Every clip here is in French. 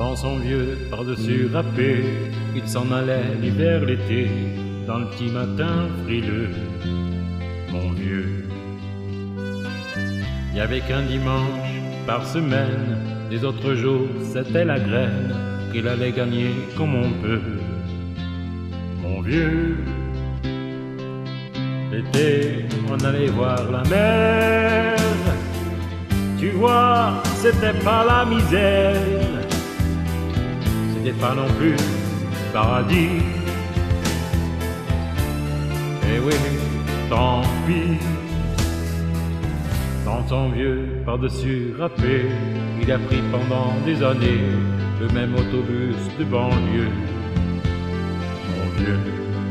Dans son vieux par-dessus râpé, il s'en allait l'hiver, l'été, dans le petit matin frileux. Mon vieux, il n'y avait qu'un dimanche par semaine, les autres jours c'était la graine qu'il allait gagner comme on peut. Mon vieux, l'été on allait voir la mer, tu vois c'était pas la misère, c'était pas non plus paradis. Eh oui, tant pis. Dans son vieux par-dessus râpé, il a pris pendant des années le même autobus de banlieue. Mon vieux,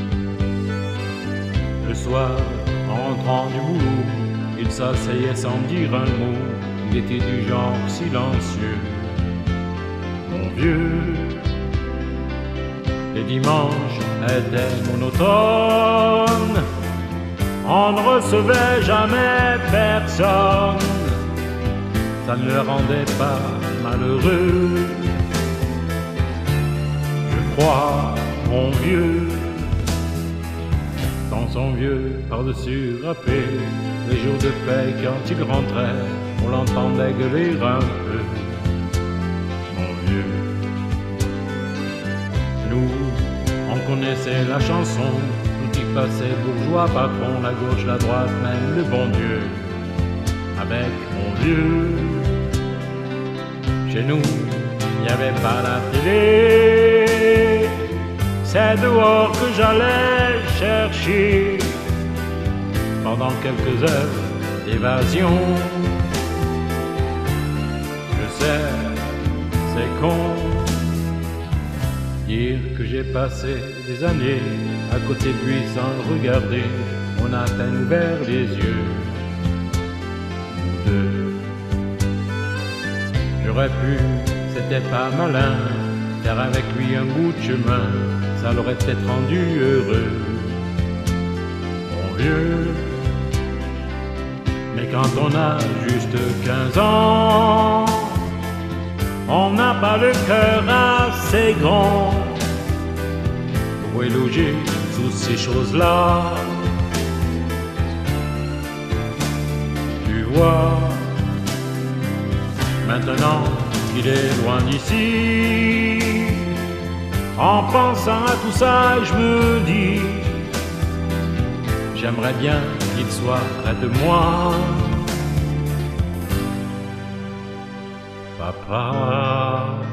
le soir, en rentrant du boulot, il s'asseyait sans dire un mot, il était du genre silencieux. Mon vieux, les dimanches étaient monotones, on ne recevait jamais personne, ça ne le rendait pas malheureux. Je crois, mon vieux, dans son vieux par-dessus râpé, les jours de paix quand il rentrait, on l'entendait gueuler un peu. Mon vieux, nous, on connaissait la chanson, tout y passait, bourgeois, patron, la gauche, la droite, même le bon Dieu. Avec mon vieux, chez nous, il n'y avait pas la télé, c'est dehors que j'allais chercher, pendant quelques heures d'évasion. Je sais, c'est con, dire que j'ai passé des années à côté de lui sans le regarder, on a à peine ouvert les yeux. Nous deux, j'aurais pu, c'était pas malin, faire avec lui un bout de chemin, ça l'aurait peut-être rendu heureux. Mon vieux, mais quand on a juste 15 ans, on n'a pas le cœur assez grand pour éloger toutes ces choses-là. Tu vois, maintenant qu'il est loin d'ici, en pensant à tout ça, je me dis, j'aimerais bien qu'il soit près de moi. Papa.